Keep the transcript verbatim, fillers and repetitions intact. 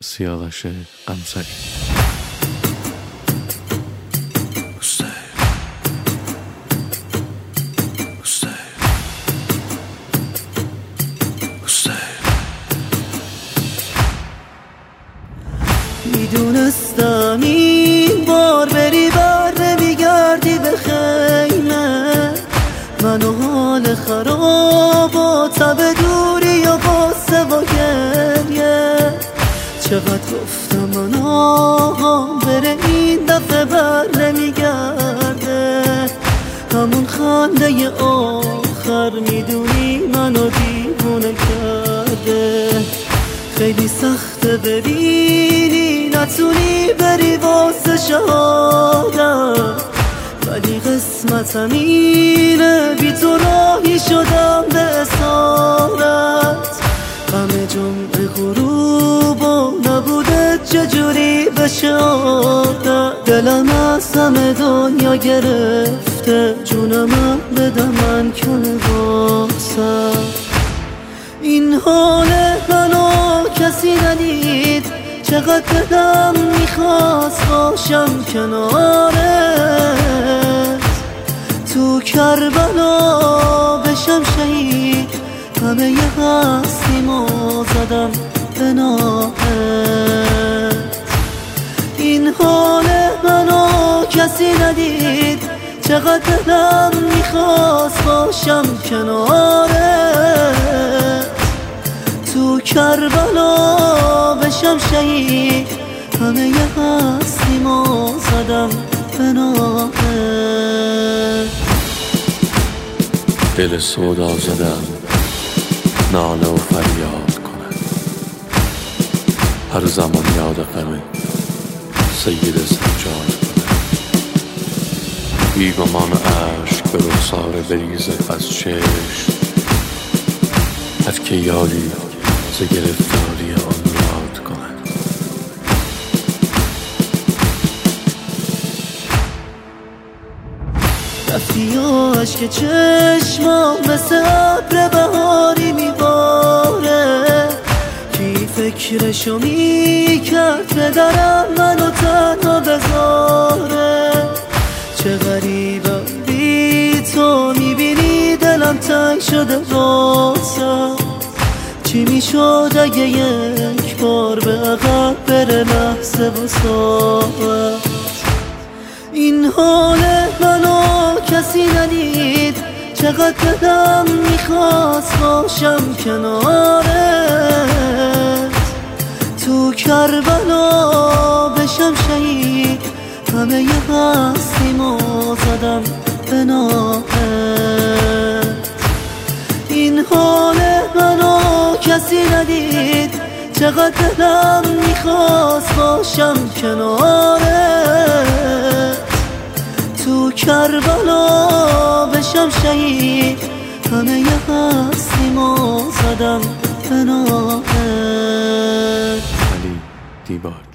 سیاوش قمصری. میدونستم این بار بری بر نمیگردی به خیمه، من و حال خراب و تب دوری و قصه و گریه. چقدر گفتم من آها بره این دفعه بر نمیگرده، همون خنده آخر میدونی منو دیوونه کرده. خیلی سخته ببینی نتونی بری واسه شهادت، ولی قسمتم اینه بی تو راهی شدم به اسارت. غم جمعه غروب و نبوده چجوری بشه عادت، دلم از همه دنیا گرفته جونم بدم من کنه واسه. این حال منو کسی ندید، چقدر دلم میخواست باشم کنارت، تو کربلا بشم شهید، همه ی هستیمو زدم به نامت. این حال منو کسی ندید، چقدر دلم میخواست باشم کنارت، تو کربلا بشم شهید، همه ی هستیمو زدم به نامت. دل سودا زدم ناله و فریاد کنم، هر زمان یاد غم سید سجاد کنم. بیگمان عشق به رخسار بریزه از چشم، هر که یاری ز گرفتاری آن یاد کنم. رفتی و عشق چشمام مثل ابر بهاری میباره، کی فکرشو میکرد پدرم منو تنها بذاره. چه غریبم بی تو میبینی دلم تنگ شده واسه، چی میشد اگه یک بار به عقب بره لحظه و ساعت. این حال منو کسی ندید، چقدر دلم میخواست باشم کنارت، تو کربلا بشم شهید، همه ی هستیمو زدم به نامت. این حال منو کسی ندید، چقدر دلم میخواست باشم کنارت، تو کربلا بشم شهید، همه ی هستیمو زدم به نامت. علی دیباج.